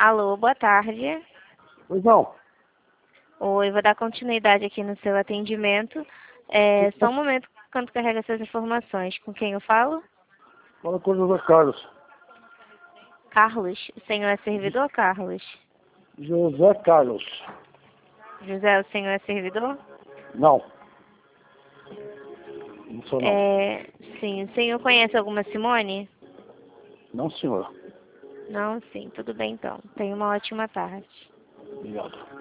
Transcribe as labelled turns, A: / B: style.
A: Alô, boa tarde.
B: Pois não.
A: Oi, vou dar continuidade aqui no seu atendimento. Só um momento quando carrega essas informações. Com quem eu falo?
B: Fala com o José Carlos.
A: Carlos. O senhor é servidor, Carlos?
B: José Carlos.
A: José, o senhor é servidor?
B: Não. Não sou não.
A: Sim. O senhor conhece alguma Simone?
B: Não, senhor.
A: Não? Sim. Tudo bem, então. Tenha uma ótima tarde.
B: Obrigado.